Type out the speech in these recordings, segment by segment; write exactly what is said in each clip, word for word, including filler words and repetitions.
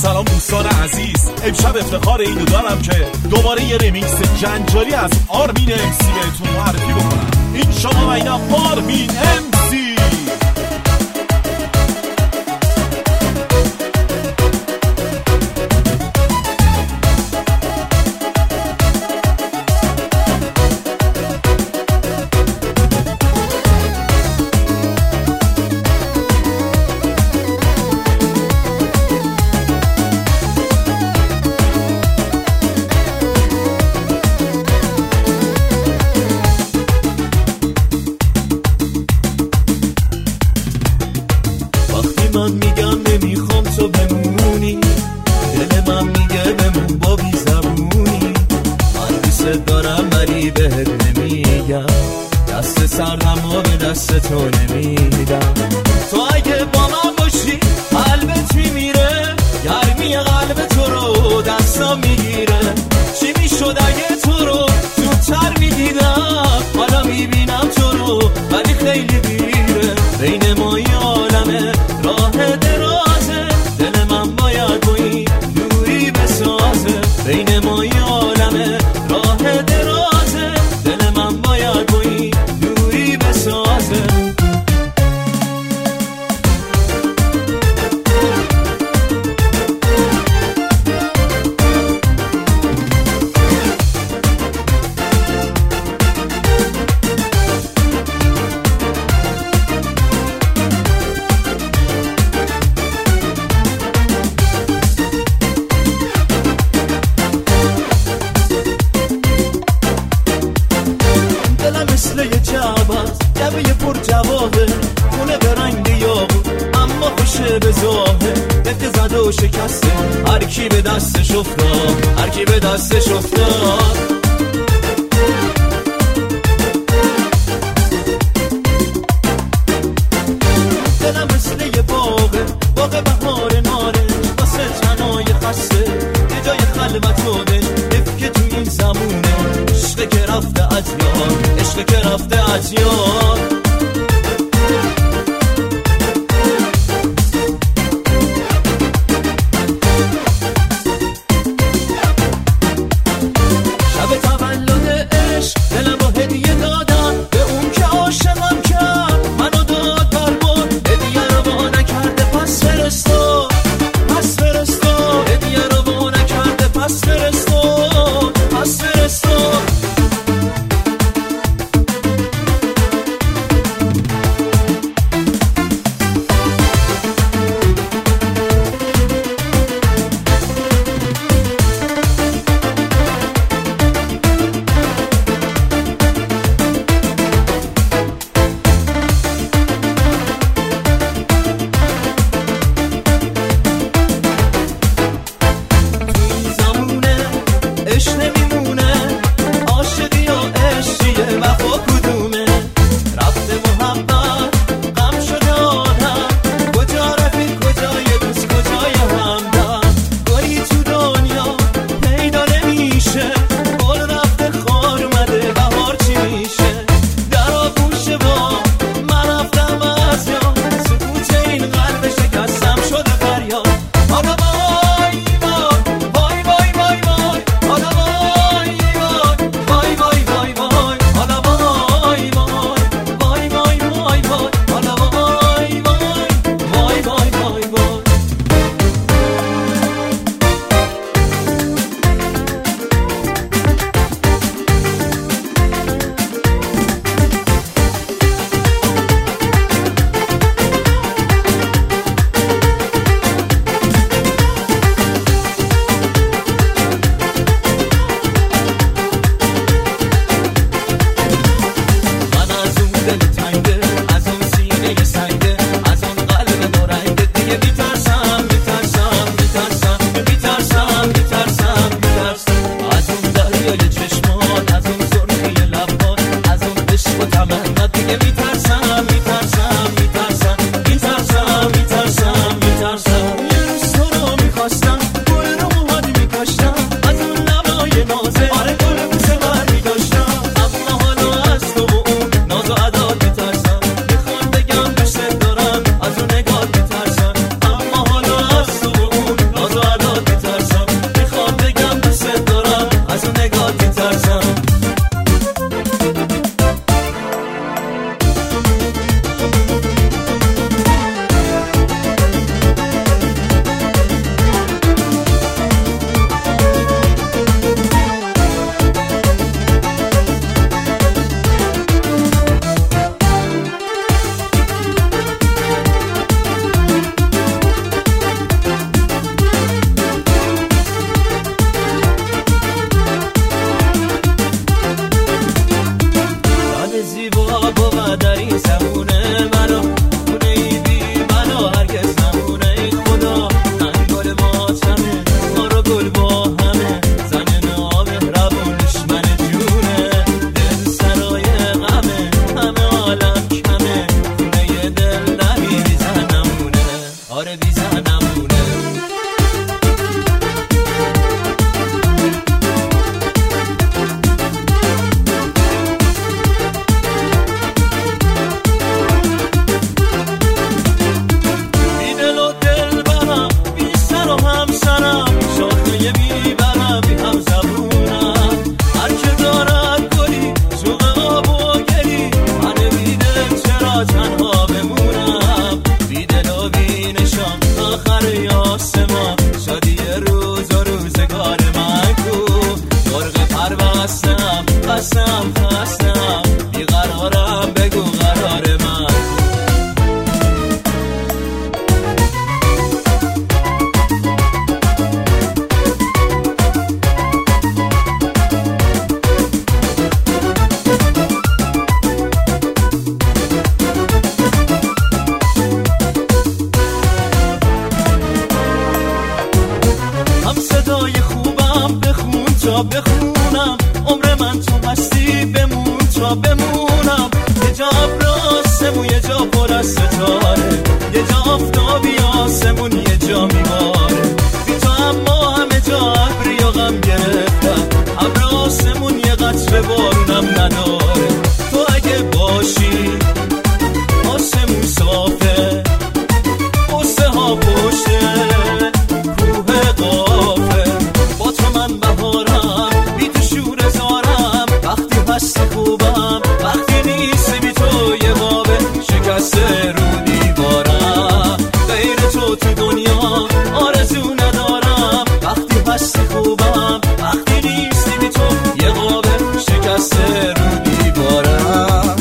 سلام دوستان عزیز، امشب افتخار اینو دارم که دوباره یه ریمیکس جنجالی از آرمین امسی بهتون معرفی بکنم. این شما و اینم آرمین امسی. من میگم نمیخوام تو بمونی، دل من میگه بمون با بی زبونی. من دوست دارم ولی بهت نمیگم، دست سردم و به دست تو نمیدم. تو اگه با من باشی قلبت میمیره، گرمی قلب تو رو دستم میگیره. چی میشد اگه تو رو زودتر میدیدم؟ حالا میبینم تو رو ولی خیلی دیره. بین ما یه عالمه راه درازه، دل من باید با این دوری بسازه. بین ما یه عالمه راه درازه، دل من باید با این دوری بسازه. مثل یه جعبت گبه یه پر جواهه، خونه به رنگ یاقوت اما خوشه به ظاهر. دفت زده و شکسته هر کی به دستش افتاد، هر کی به دستش افتاد. دلم مثل یه باغه، باغ بهار ناره، واسه تنهای خسته یه جای خلوت و دش. حیف که تو این زمونه عشق که رفته از یاد، عشق که رفته از یاد. شب تولد عشق دلم رو هدیه دادم به اون که عاشقم کرد، منو داد بر بر. هدیه رو با نکرده پس فرستاد، پس فرستاد. هدیه رو با نکرده پس فرستاد، پس فرستاد. عشق نمیمونه، عاشقی یا عشقیه وفا کدومه؟ رفته محبت غم شده آدم، کجا رفیق کجای دوست کجای همدم؟ گاهی تو دنیا پیدا نمیشه، گل رفته خار اومده بهار چی میشه؟ در آغوش با من رفتم از یاد، سکوت این قلب شکستم شده فریاد. حالا وای وای وای وای وای حالا وای وای وای وای وای حالا وای وای وای وای وای وای حالا وای وای وای وای وای وای. من از اون دل تنگه، از اون سینه سنگه، از اون قلب نارنگه دیگه میترسم میترسم میترسم میترسم میترسم میترسم. از اون دریای چشمان، از اون سرخی لبان، از اون عشق و تمنا دیگه میترسم میترسم میترسم میترسم میترسم میترسم. یه روز تو رو میخواستم، گل رو موهات میکاشتم، از اون لبای نازه آره گل بوسه بر میداشتم. اما حالا از تو و اون ناز و عداد میترسم، میخوام بگم دوست دارم از اون نگاه میترسم. اما حالا از تو و اون ناز و عداد هر وقتم قسم خستم بیقرارم بگو قرار من بخونم عمر من تو هستی بمون تا بمونم یه جا ابراسمون یه جا پر از ستاره یه جا آفتابی آسمون یه جا میباره بی تو اما همه جا ابری و غم گرفتم ابراسمون یه قطره بارونم نداره تو اگه باشی آسمون صافه قصه ها پشته کوه قافه با تو من بهارم بی تو شور زارم وقتی هستی خوبم وقتی نیستی بی تو یه بابه شکسته رو دیوارم غیر تو تو دنیا آرزو ندارم وقتی هستی خوبم وقتی نیستی بی تو یه بابه شکسته رو دیوارم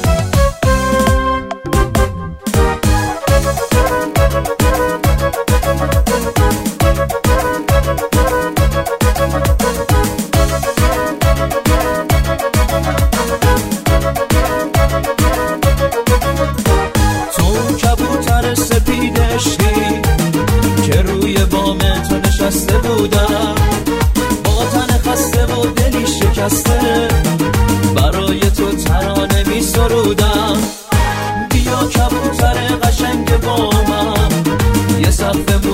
سپیدشی که روی بام تو نشسته بودم با تن خسته و دلی شکسته برای تو ترانه می سرودم بیا کبوتر قشنگ بامم یه سقف